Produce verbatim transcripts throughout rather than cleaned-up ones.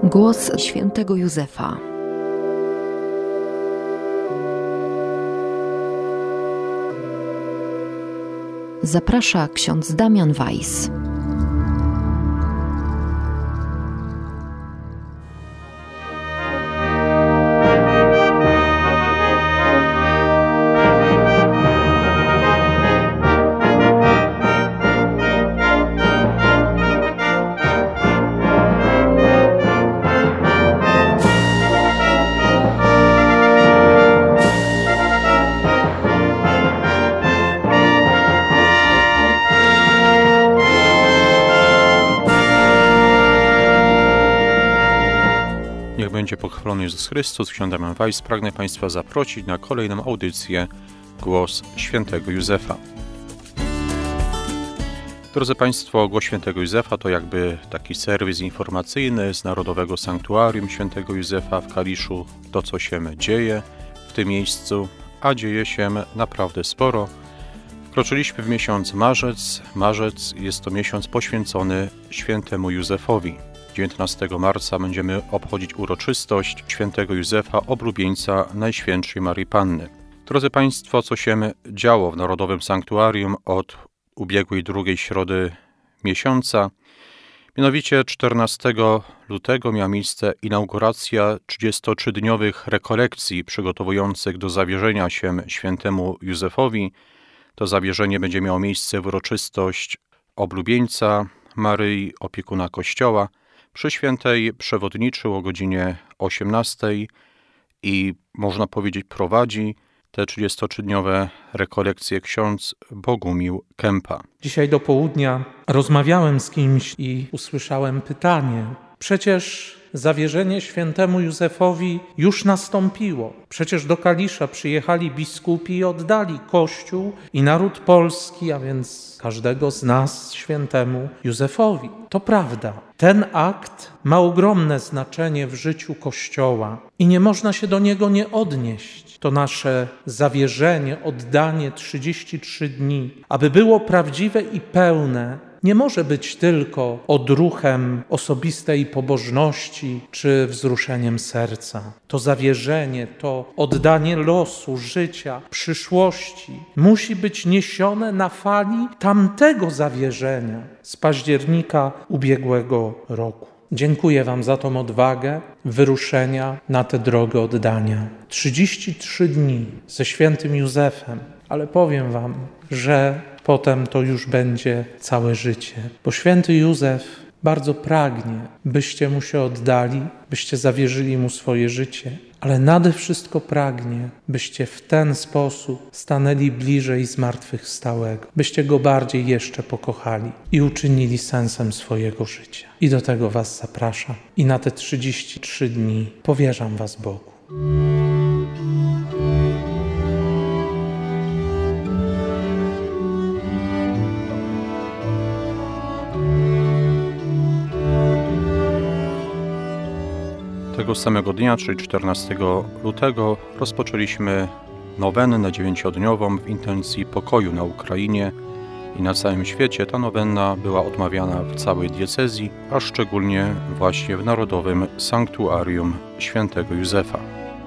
Głos świętego Józefa. Zaprasza ksiądz Damian Weiss. Niech będzie pochwalony Jezus Chrystus. Ksiądz Damian Weiss. Pragnę Państwa zaprosić na kolejną audycję Głos świętego Józefa. Drodzy Państwo, Głos świętego Józefa to jakby taki serwis informacyjny z Narodowego Sanktuarium Świętego Józefa w Kaliszu. To, co się dzieje w tym miejscu, a dzieje się naprawdę sporo. Wkroczyliśmy w miesiąc marzec. Marzec jest to miesiąc poświęcony świętemu Józefowi. dziewiętnastego marca będziemy obchodzić uroczystość świętego Józefa, oblubieńca Najświętszej Maryi Panny. Drodzy Państwo, co się działo w Narodowym Sanktuarium od ubiegłej drugiej środy miesiąca? Mianowicie czternastego lutego miała miejsce inauguracja trzydziestotrzydniowych rekolekcji przygotowujących do zawierzenia się świętemu Józefowi. To zawierzenie będzie miało miejsce w uroczystość oblubieńca Maryi, opiekuna Kościoła, przy świętej przewodniczył o godzinie osiemnastej i można powiedzieć prowadzi te trzydziestotrzydniowe rekolekcje ksiądz Bogumił Kępa. Dzisiaj do południa rozmawiałem z kimś i usłyszałem pytanie. Przecież zawierzenie świętemu Józefowi już nastąpiło. Przecież do Kalisza przyjechali biskupi i oddali Kościół i naród polski, a więc każdego z nas świętemu Józefowi. To prawda. Ten akt ma ogromne znaczenie w życiu Kościoła i nie można się do niego nie odnieść. To nasze zawierzenie, oddanie trzydzieści trzy dni, aby było prawdziwe i pełne, nie może być tylko odruchem osobistej pobożności czy wzruszeniem serca. To zawierzenie, to oddanie losu, życia, przyszłości musi być niesione na fali tamtego zawierzenia z października ubiegłego roku. Dziękuję Wam za tą odwagę wyruszenia na tę drogę oddania. trzydzieści trzy dni ze świętym Józefem, ale powiem Wam, że potem to już będzie całe życie, bo święty Józef bardzo pragnie, byście mu się oddali, byście zawierzyli mu swoje życie, ale nade wszystko pragnie, byście w ten sposób stanęli bliżej zmartwychwstałego, byście go bardziej jeszcze pokochali i uczynili sensem swojego życia. I do tego Was zapraszam i na te trzydzieści trzy dni powierzam Was Bogu. Tego samego dnia, czyli czternastego lutego, rozpoczęliśmy nowennę dziewięciodniową w intencji pokoju na Ukrainie i na całym świecie. Ta nowenna była odmawiana w całej diecezji, a szczególnie właśnie w Narodowym Sanktuarium Świętego Józefa.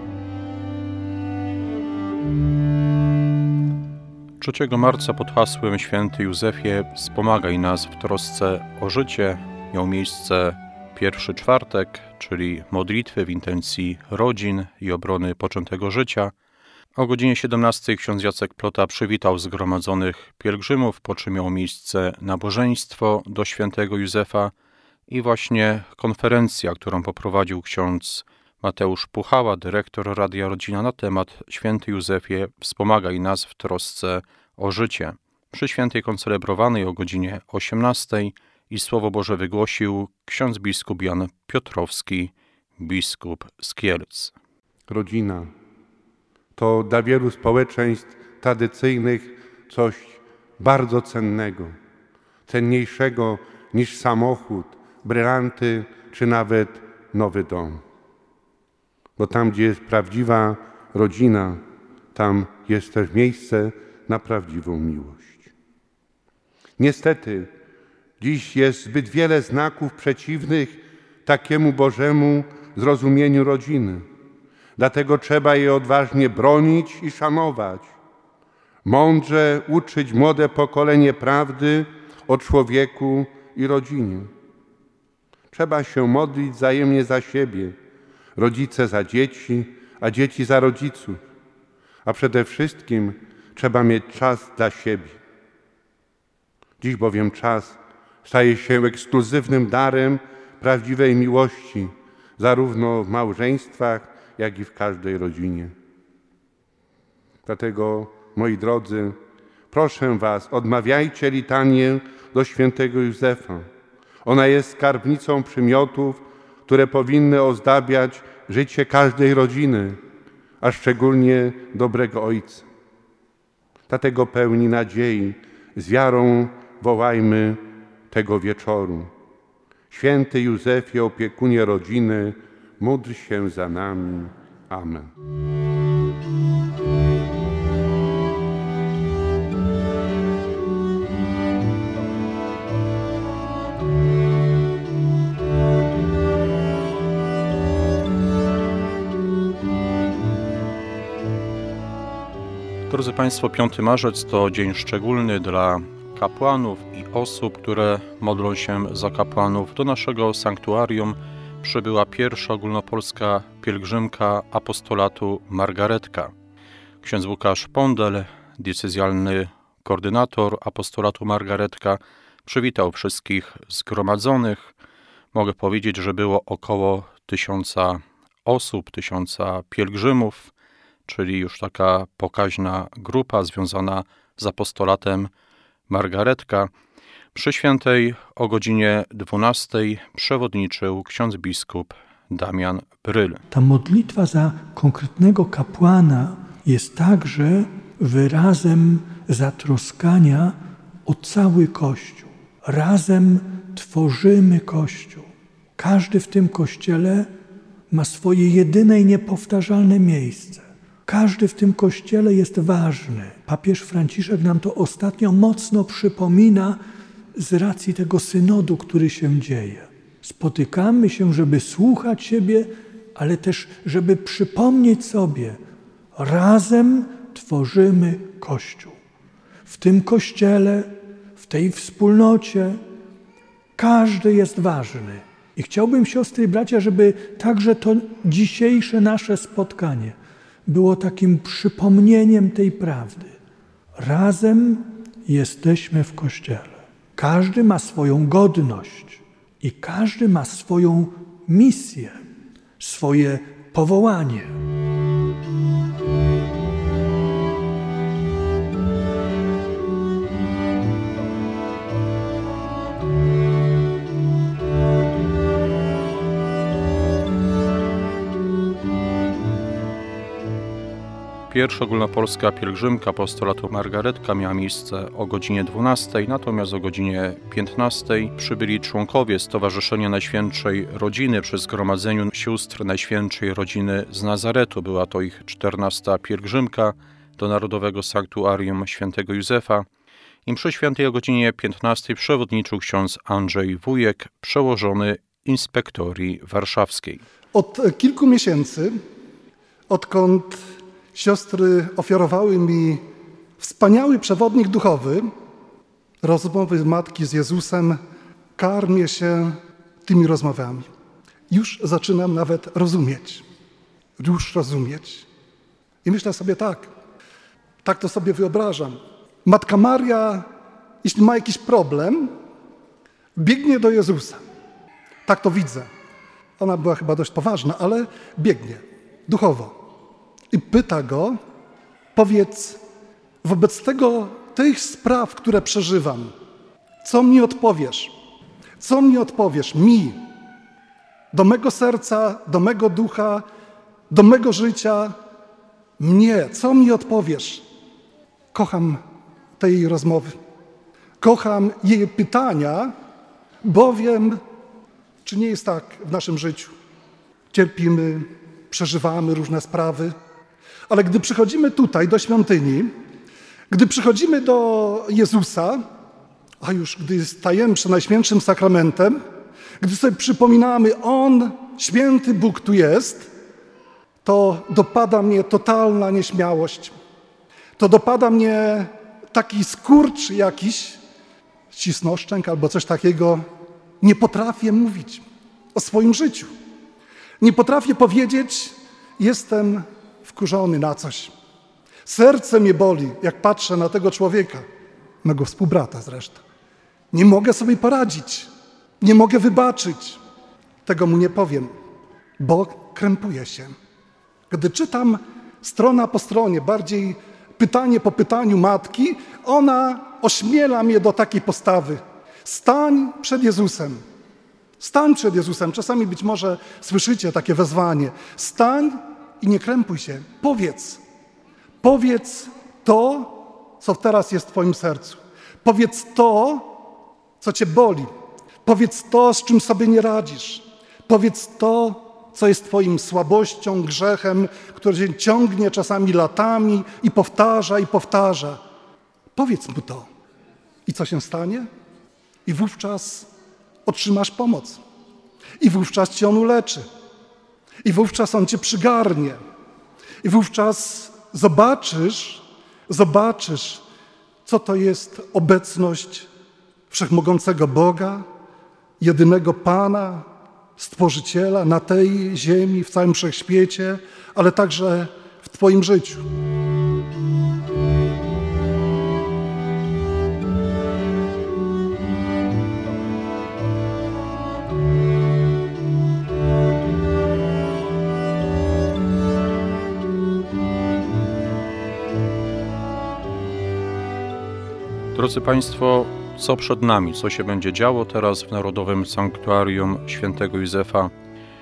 trzeciego marca pod hasłem Święty Józefie, wspomagaj nas w trosce o życie, miał miejsce pierwszy czwartek, czyli modlitwy w intencji rodzin i obrony poczętego życia. O godzinie siedemnastej ksiądz Jacek Plota przywitał zgromadzonych pielgrzymów, po czym miało miejsce nabożeństwo do świętego Józefa i właśnie konferencja, którą poprowadził ksiądz Mateusz Puchała, dyrektor Radia Rodzina, na temat Święty Józefie, wspomagaj nas w trosce o życie. Przy świętej koncelebrowanej o godzinie osiemnastej i Słowo Boże wygłosił ksiądz biskup Jan Piotrowski, biskup z Kielc. Rodzina to dla wielu społeczeństw tradycyjnych coś bardzo cennego, cenniejszego niż samochód, brylanty czy nawet nowy dom. Bo tam, gdzie jest prawdziwa rodzina, tam jest też miejsce na prawdziwą miłość. Niestety, dziś jest zbyt wiele znaków przeciwnych takiemu Bożemu zrozumieniu rodziny. Dlatego trzeba je odważnie bronić i szanować. Mądrze uczyć młode pokolenie prawdy o człowieku i rodzinie. Trzeba się modlić wzajemnie za siebie, rodzice za dzieci, a dzieci za rodziców. A przede wszystkim trzeba mieć czas dla siebie. Dziś bowiem czas staje się ekskluzywnym darem prawdziwej miłości, zarówno w małżeństwach, jak i w każdej rodzinie. Dlatego, moi drodzy, proszę was, odmawiajcie litanię do świętego Józefa. Ona jest skarbnicą przymiotów, które powinny ozdabiać życie każdej rodziny, a szczególnie dobrego ojca. Dlatego pełni nadziei, z wiarą wołajmy tego wieczoru. Święty Józefie, opiekunie rodziny, módl się za nami. Amen. Drodzy Państwo, piąty marzec to dzień szczególny dla kapłanów i osób, które modlą się za kapłanów. Do naszego sanktuarium przybyła pierwsza ogólnopolska pielgrzymka apostolatu Margaretka. Ksiądz Łukasz Pondel, diecezjalny koordynator apostolatu Margaretka, przywitał wszystkich zgromadzonych. Mogę powiedzieć, że było około tysiąca osób, tysiąca pielgrzymów, czyli już taka pokaźna grupa związana z apostolatem Margaretka. Przy świętej o godzinie dwunastej przewodniczył ksiądz biskup Damian Bryl. Ta modlitwa za konkretnego kapłana jest także wyrazem zatroskania o cały Kościół. Razem tworzymy Kościół. Każdy w tym Kościele ma swoje jedyne i niepowtarzalne miejsce. Każdy w tym Kościele jest ważny. Papież Franciszek nam to ostatnio mocno przypomina z racji tego synodu, który się dzieje. Spotykamy się, żeby słuchać siebie, ale też, żeby przypomnieć sobie, razem tworzymy Kościół. W tym Kościele, w tej wspólnocie każdy jest ważny. I chciałbym, siostry i bracia, żeby także to dzisiejsze nasze spotkanie było takim przypomnieniem tej prawdy. Razem jesteśmy w Kościele. Każdy ma swoją godność i każdy ma swoją misję, swoje powołanie. Pierwsza ogólnopolska pielgrzymka apostolatu Margaretka miała miejsce o godzinie dwunastej, natomiast o godzinie piętnastej przybyli członkowie Stowarzyszenia Najświętszej Rodziny przy Zgromadzeniu Sióstr Najświętszej Rodziny z Nazaretu. Była to ich czternasta pielgrzymka do Narodowego Sanktuarium Świętego Józefa. I przy świętej o godzinie piętnastej przewodniczył ksiądz Andrzej Wujek, przełożony Inspektorii Warszawskiej. Od kilku miesięcy, odkąd siostry ofiarowały mi wspaniały przewodnik duchowy, rozmowy matki z Jezusem, karmię się tymi rozmowami. Już zaczynam nawet rozumieć. Już rozumieć. I myślę sobie tak, tak to sobie wyobrażam. Matka Maria, jeśli ma jakiś problem, biegnie do Jezusa. Tak to widzę. Ona była chyba dość poważna, ale biegnie duchowo. I pyta go, powiedz, wobec tego, tych spraw, które przeżywam, co mi odpowiesz? Co mi odpowiesz? Mi. Do mego serca, do mego ducha, do mego życia. Mnie. Co mi odpowiesz? Kocham te jej rozmowy. Kocham jej pytania, bowiem, czy nie jest tak w naszym życiu? Cierpimy, przeżywamy różne sprawy, ale gdy przychodzimy tutaj do świątyni, gdy przychodzimy do Jezusa, a już gdy stajemy przed Najświętszym Sakramentem, Gdy sobie przypominamy, On, święty Bóg tu jest, to dopada mnie totalna nieśmiałość. To dopada mnie taki skurcz jakiś, ścisnoszczęk albo coś takiego. Nie potrafię mówić o swoim życiu. Nie potrafię powiedzieć, jestem wkurzony na coś. Serce mnie boli, jak patrzę na tego człowieka, mego współbrata zresztą. Nie mogę sobie poradzić, nie mogę wybaczyć. Tego mu nie powiem, bo krępuję się. Gdy czytam strona po stronie, bardziej pytanie po pytaniu matki, ona ośmiela mnie do takiej postawy. Stań przed Jezusem. Stań przed Jezusem. Czasami być może słyszycie takie wezwanie. Stań i nie krępuj się. Powiedz. Powiedz to, co teraz jest w twoim sercu. Powiedz to, co cię boli. Powiedz to, z czym sobie nie radzisz. Powiedz to, co jest twoim słabością, grzechem, który się ciągnie czasami latami i powtarza, i powtarza. Powiedz mu to. I co się stanie? I wówczas otrzymasz pomoc. I wówczas cię On uleczy. I wówczas On cię przygarnie. I wówczas zobaczysz, zobaczysz, co to jest obecność wszechmogącego Boga, jedynego Pana, Stworzyciela na tej ziemi, w całym wszechświecie, ale także w twoim życiu. Drodzy Państwo, co przed nami, co się będzie działo teraz w Narodowym Sanktuarium Świętego Józefa?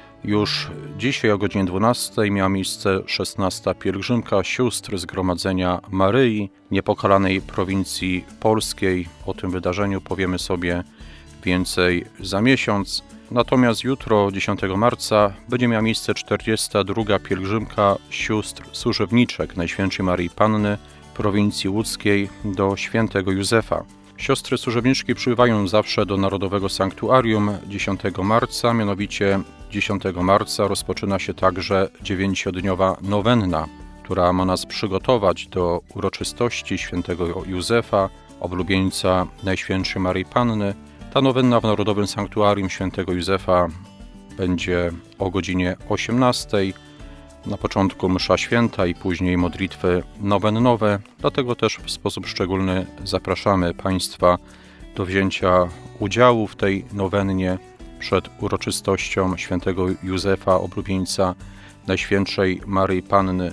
Już dzisiaj o godzinie dwunastej miała miejsce szesnasta pielgrzymka sióstr Zgromadzenia Maryi, Niepokalanej Prowincji Polskiej. O tym wydarzeniu powiemy sobie więcej za miesiąc. Natomiast jutro, dziesiątego marca, będzie miała miejsce czterdziesta druga pielgrzymka sióstr służebniczek Najświętszej Maryi Panny Prowincji Łódzkiej do Świętego Józefa. Siostry służebniczki przybywają zawsze do Narodowego Sanktuarium dziesiątego marca, mianowicie dziesiątego marca rozpoczyna się także dziewięciodniowa nowenna, która ma nas przygotować do uroczystości Świętego Józefa, oblubieńca Najświętszej Maryi Panny. Ta nowenna w Narodowym Sanktuarium Świętego Józefa będzie o godzinie osiemnastej. Na początku msza święta i później modlitwy nowennowe, dlatego też w sposób szczególny zapraszamy Państwa do wzięcia udziału w tej nowennie przed uroczystością Świętego Józefa, oblubieńca Najświętszej Maryi Panny.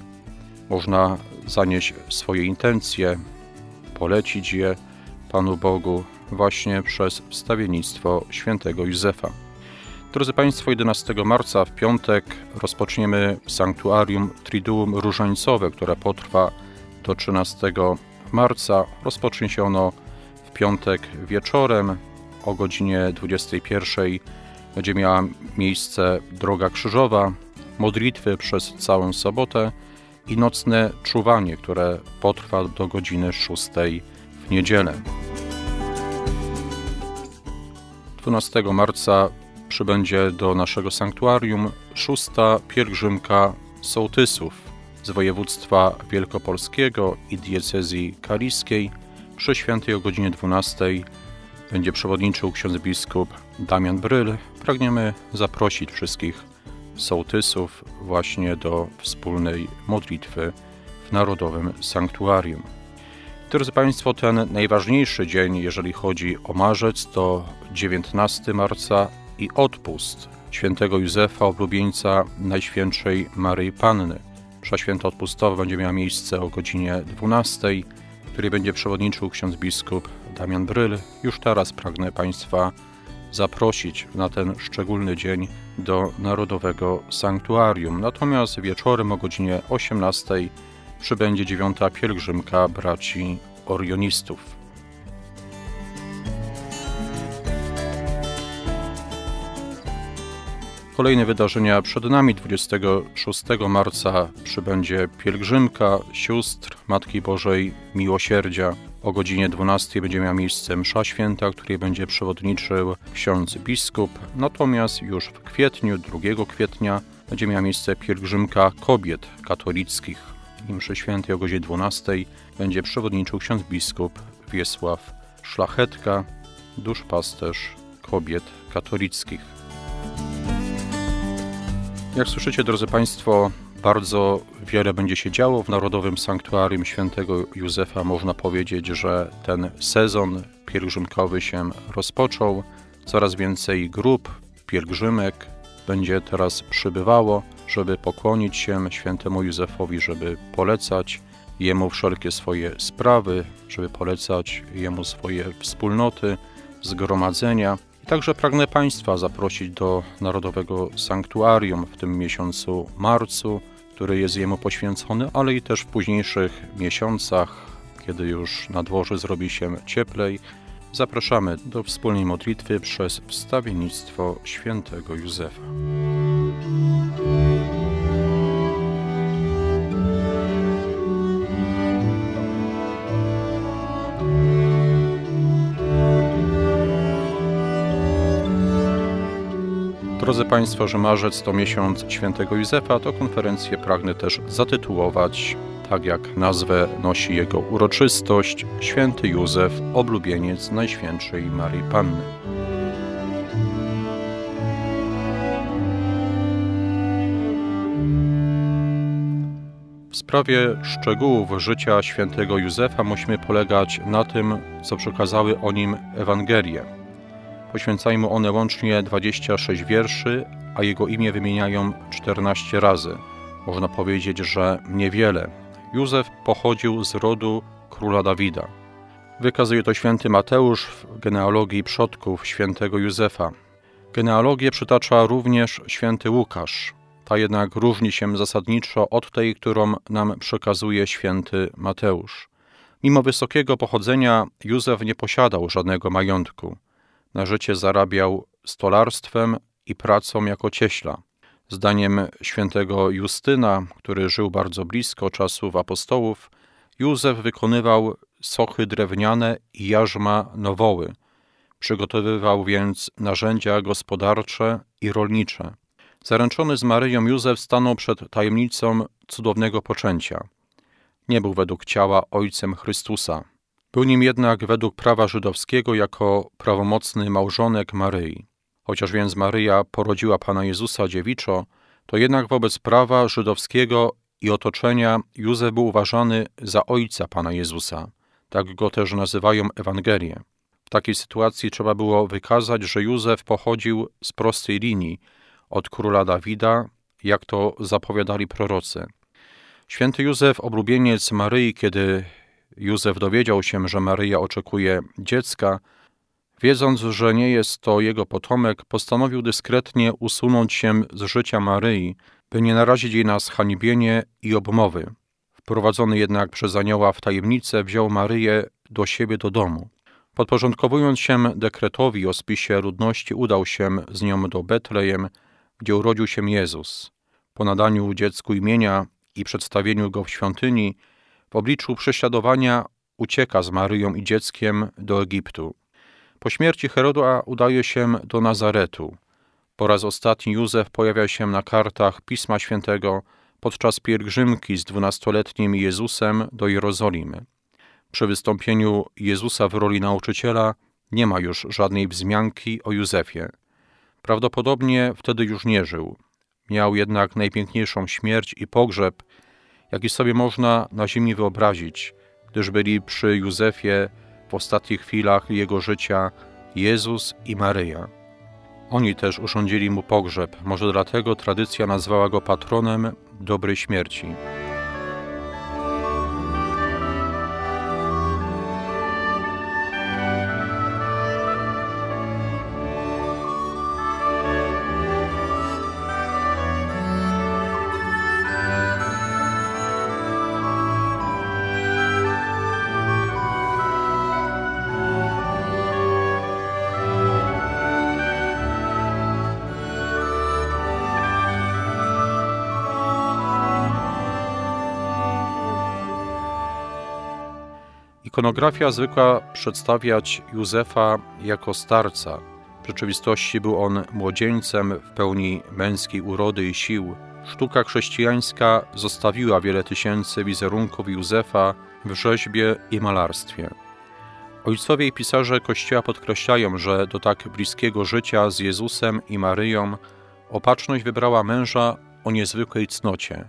Można zanieść swoje intencje, polecić je Panu Bogu właśnie przez wstawiennictwo Świętego Józefa. Drodzy Państwo, jedenastego marca w piątek rozpoczniemy sanktuarium Triduum Różańcowe, które potrwa do trzynastego marca. Rozpocznie się ono w piątek wieczorem o godzinie dwudziestej pierwszej. Będzie miała miejsce droga krzyżowa, modlitwy przez całą sobotę i nocne czuwanie, które potrwa do godziny szóstej w niedzielę. dwunastego marca przybędzie do naszego sanktuarium szósta pielgrzymka sołtysów z województwa wielkopolskiego i diecezji kaliskiej. Przy świętej o godzinie dwunastej będzie przewodniczył ksiądz biskup Damian Bryl. Pragniemy zaprosić wszystkich sołtysów właśnie do wspólnej modlitwy w Narodowym Sanktuarium. Drodzy Państwo, ten najważniejszy dzień, jeżeli chodzi o marzec, to dziewiętnastego marca i odpust Świętego Józefa, oblubieńca Najświętszej Maryi Panny. Msza święta odpustowa będzie miała miejsce o godzinie dwunastej, w której będzie przewodniczył ksiądz biskup Damian Bryl. Już teraz pragnę Państwa zaprosić na ten szczególny dzień do Narodowego Sanktuarium. Natomiast wieczorem o godzinie osiemnastej przybędzie dziewiąta pielgrzymka braci orionistów. Kolejne wydarzenia przed nami. dwudziestego szóstego marca przybędzie pielgrzymka sióstr Matki Bożej Miłosierdzia O godzinie dwunastej będzie miała miejsce msza święta, której będzie przewodniczył ksiądz biskup. Natomiast już w kwietniu, drugiego kwietnia, będzie miała miejsce pielgrzymka kobiet katolickich. I mszy świętej o godzinie dwunastej będzie przewodniczył ksiądz biskup Wiesław Szlachetka, duszpasterz kobiet katolickich. Jak słyszycie, drodzy Państwo, bardzo wiele będzie się działo w Narodowym Sanktuarium Świętego Józefa. Można powiedzieć, że ten sezon pielgrzymkowy się rozpoczął. Coraz więcej grup, pielgrzymek będzie teraz przybywało, żeby pokłonić się Świętemu Józefowi, żeby polecać Jemu wszelkie swoje sprawy, żeby polecać Jemu swoje wspólnoty, zgromadzenia. I także pragnę Państwa zaprosić do Narodowego Sanktuarium w tym miesiącu marcu, który jest Jemu poświęcony, ale i też w późniejszych miesiącach, kiedy już na dworze zrobi się cieplej. Zapraszamy do wspólnej modlitwy przez wstawiennictwo Świętego Józefa. Drodzy Państwo, że marzec to miesiąc Świętego Józefa, to konferencję pragnę też zatytułować, tak jak nazwę nosi jego uroczystość, Święty Józef, oblubieniec Najświętszej Maryi Panny. W sprawie szczegółów życia Świętego Józefa musimy polegać na tym, co przekazały o nim Ewangelie. Poświęcają mu one łącznie dwadzieścia sześć wierszy, a jego imię wymieniają czternaście razy. Można powiedzieć, że niewiele. Józef pochodził z rodu króla Dawida. Wykazuje to święty Mateusz w genealogii przodków świętego Józefa. Genealogię przytacza również święty Łukasz. Ta jednak różni się zasadniczo od tej, którą nam przekazuje święty Mateusz. Mimo wysokiego pochodzenia Józef nie posiadał żadnego majątku. Na życie zarabiał stolarstwem i pracą jako cieśla. Zdaniem świętego Justyna, który żył bardzo blisko czasów apostołów, Józef wykonywał sochy drewniane i jarzma nowoły. Przygotowywał więc narzędzia gospodarcze i rolnicze. Zaręczony z Maryją Józef stanął przed tajemnicą cudownego poczęcia. Nie był według ciała ojcem Chrystusa. Był nim jednak według prawa żydowskiego jako prawomocny małżonek Maryi. Chociaż więc Maryja porodziła Pana Jezusa dziewiczo, to jednak wobec prawa żydowskiego i otoczenia Józef był uważany za ojca Pana Jezusa. Tak go też nazywają Ewangelie. W takiej sytuacji trzeba było wykazać, że Józef pochodził z prostej linii od króla Dawida, jak to zapowiadali prorocy. Święty Józef, oblubieniec Maryi, kiedy Józef dowiedział się, że Maryja oczekuje dziecka, wiedząc, że nie jest to jego potomek, postanowił dyskretnie usunąć się z życia Maryi, by nie narazić jej na zhańbienie i obmowy. Wprowadzony jednak przez anioła w tajemnicę, wziął Maryję do siebie do domu. Podporządkowując się dekretowi o spisie ludności, udał się z nią do Betlejem, gdzie urodził się Jezus. Po nadaniu dziecku imienia i przedstawieniu go w świątyni, w obliczu prześladowania ucieka z Maryją i dzieckiem do Egiptu. Po śmierci Heroda udaje się do Nazaretu. Po raz ostatni Józef pojawia się na kartach Pisma Świętego podczas pielgrzymki z dwunastoletnim Jezusem do Jerozolimy. Przy wystąpieniu Jezusa w roli nauczyciela nie ma już żadnej wzmianki o Józefie. Prawdopodobnie wtedy już nie żył. Miał jednak najpiękniejszą śmierć i pogrzeb, jaki sobie można na ziemi wyobrazić, gdyż byli przy Józefie w ostatnich chwilach jego życia Jezus i Maryja. Oni też urządzili mu pogrzeb, może dlatego tradycja nazwała go patronem dobrej śmierci. Ikonografia zwykła przedstawiać Józefa jako starca. W rzeczywistości był on młodzieńcem w pełni męskiej urody i sił. Sztuka chrześcijańska zostawiła wiele tysięcy wizerunków Józefa w rzeźbie i malarstwie. Ojcowie i pisarze Kościoła podkreślają, że do tak bliskiego życia z Jezusem i Maryją Opatrzność wybrała męża o niezwykłej cnocie.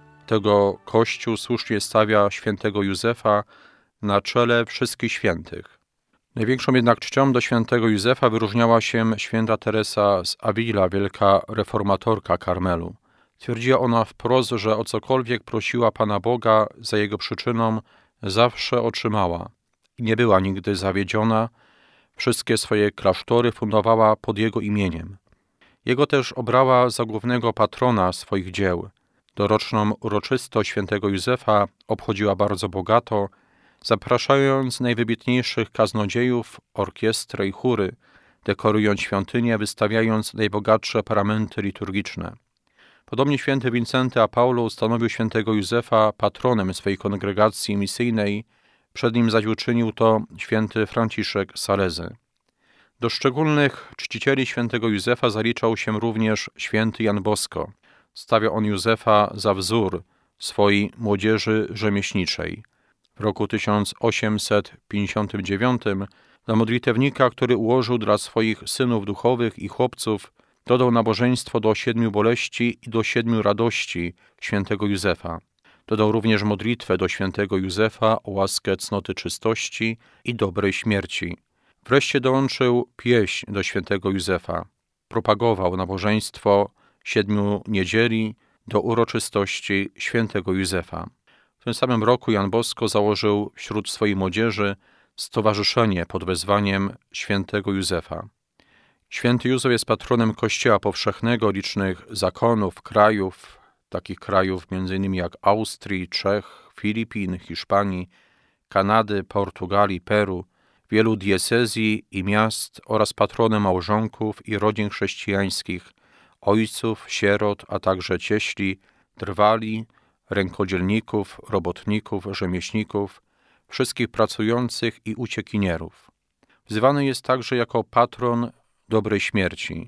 Tego Kościół słusznie stawia świętego Józefa na czele wszystkich świętych. Największą jednak czcią do świętego Józefa wyróżniała się święta Teresa z Avila, wielka reformatorka Karmelu. Twierdziła ona wprost, że o cokolwiek prosiła Pana Boga za jego przyczyną, zawsze otrzymała i nie była nigdy zawiedziona. Wszystkie swoje klasztory fundowała pod jego imieniem. Jego też obrała za głównego patrona swoich dzieł. Doroczną uroczystość świętego Józefa obchodziła bardzo bogato, zapraszając najwybitniejszych kaznodziejów, orkiestrę i chóry, dekorując świątynię, wystawiając najbogatsze paramenty liturgiczne. Podobnie święty Wincenty a Paulo ustanowił świętego Józefa patronem swojej kongregacji misyjnej, przed nim zaś uczynił to święty Franciszek Salezy. Do szczególnych czcicieli świętego Józefa zaliczał się również święty Jan Bosko. Stawiał on Józefa za wzór swojej młodzieży rzemieślniczej. W roku tysiąc osiemset pięćdziesiątym dziewiątym dla modlitewnika, który ułożył dla swoich synów duchowych i chłopców, dodał nabożeństwo do siedmiu boleści i do siedmiu radości świętego Józefa. Dodał również modlitwę do świętego Józefa o łaskę cnoty czystości i dobrej śmierci. Wreszcie dołączył pieśń do świętego Józefa. Propagował nabożeństwo siedmiu niedzieli do uroczystości świętego Józefa. W tym samym roku Jan Bosko założył wśród swojej młodzieży stowarzyszenie pod wezwaniem świętego Józefa. Święty Józef jest patronem Kościoła powszechnego, licznych zakonów, krajów, takich krajów m.in. jak Austrii, Czech, Filipin, Hiszpanii, Kanady, Portugalii, Peru, wielu diecezji i miast oraz patronem małżonków i rodzin chrześcijańskich, ojców, sierot, a także cieśli, drwali, rękodzielników, robotników, rzemieślników, wszystkich pracujących i uciekinierów. Wzywany jest także jako patron dobrej śmierci.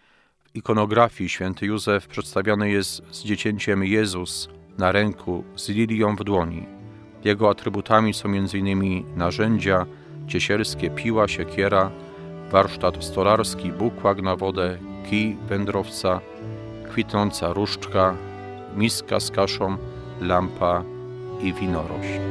W ikonografii święty Józef przedstawiany jest z dziecięciem Jezus na ręku z lilią w dłoni. Jego atrybutami są m.in. narzędzia ciesielskie, piła, siekiera, warsztat stolarski, bukłak na wodę, kij wędrowca, kwitnąca różdżka, miska z kaszą, lampa i winorośl.